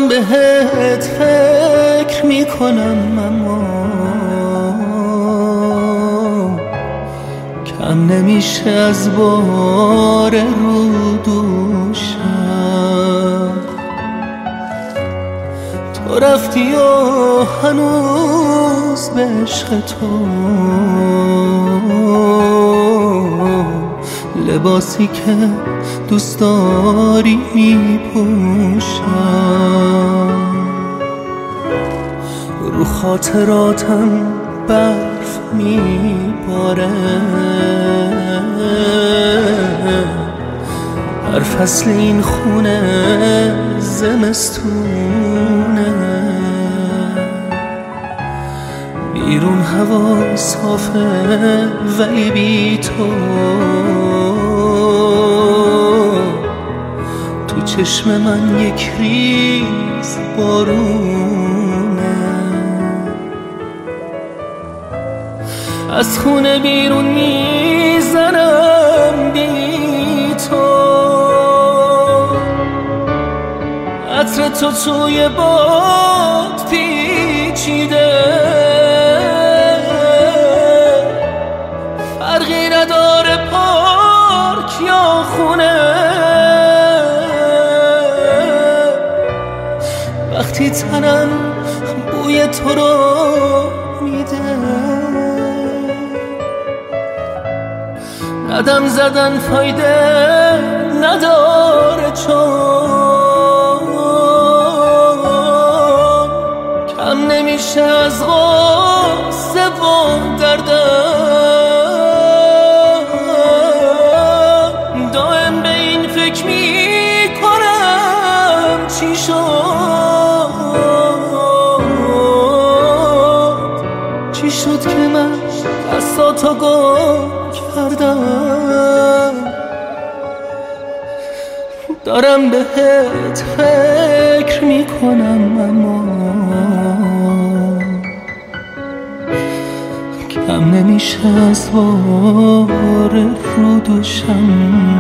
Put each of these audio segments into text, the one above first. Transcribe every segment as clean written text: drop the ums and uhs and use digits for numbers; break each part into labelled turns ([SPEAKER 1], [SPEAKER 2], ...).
[SPEAKER 1] بهت فکر میکنم اما کم نمیشه از بار رو دوشم. تو رفتی و هنوز به عشق تو لباسی که دوست داری میپوشم. رو خاطراتم برف میباره، هر فصل این خونه زمستونه. بیرون هوا صافه ولی بی تو چشم من یک ریز بارونه. از خونه بیرون میزنم بی تو، عطر تو توی باد پیچیده، فرقی نداره پارک یا خونه. وقتی تنم بوی تو رو میده، قدم زدن فایده نداره چون کم نمیشه از غصه و دردم. دائم به این فکر میکنم چی شد که من دستاتو گم کردم. دارم بهت فکر میکنم اما کم نمیشه از بار رو دوشم.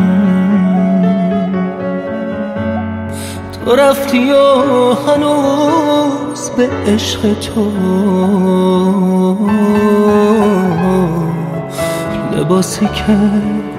[SPEAKER 1] تو رفتی و هنوز به عشق تو لباسی که